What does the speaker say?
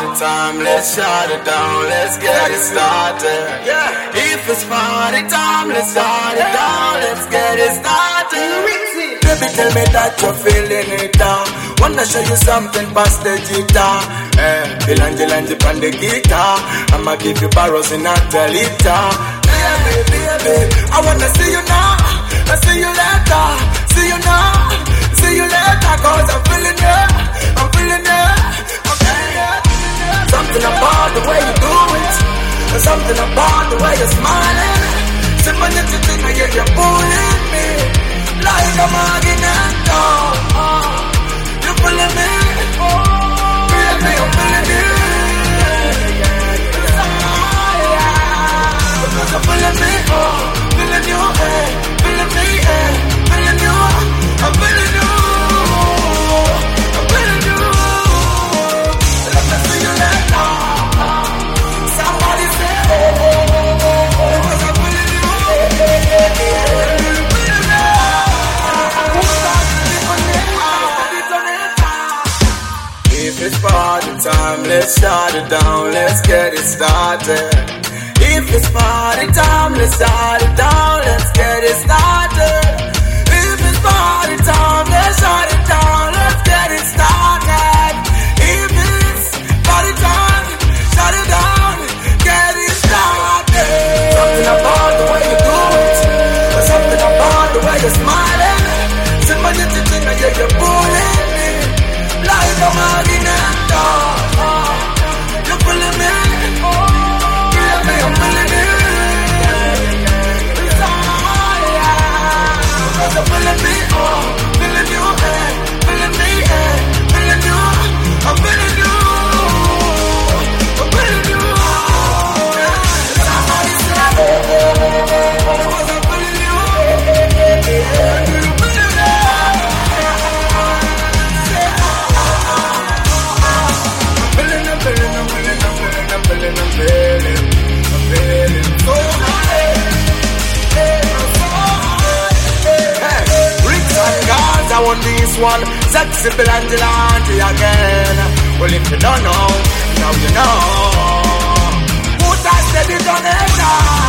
party time, let's shut it down, let's get it started. If it's party time, let's shut it down, let's get it started. Baby, tell me that you're feeling it. Wanna show you something past the guitar. Bilanji pan the guitar. I'ma give you barrels in a liter. Baby, I wanna see you now. I see you later. See you now. See you later. Cause I'm feeling it. I'm feeling it. I'm feeling it. Something about the way you do it. Something about the way you're smiling. Somebody to think that you're pulling me like a magnet. You're pulling me. Baby, I'm feeling it. Because I'm feeling me. Feeling you. Feeling me. Feeling you. I'm feeling you. I'm feeling you. Let me see you later. Somebody say, because I'm feeling you. If it's party time, let's shut it down, let's get it started. If it's party time, let's shut it down, let's get it started. If it's party time, let's shut it down, let's get it started. If it's party time, shut it down, get it started. Something about the way you do it, something about the way you're smiling. Somebody to think that you're pulling me like a magnet. You're pulling me. I'm feeling it. Because I'm feeling me. Feeling you. Feeling me. Feeling you. I'm feeling you. I'm feeling you. Somebody say, because I'm feeling you. I'm feeling so high. Ricks and guards, I want this one. Sexy Bilanji again. Well, if you don't know, now you know. Who touched the detonator?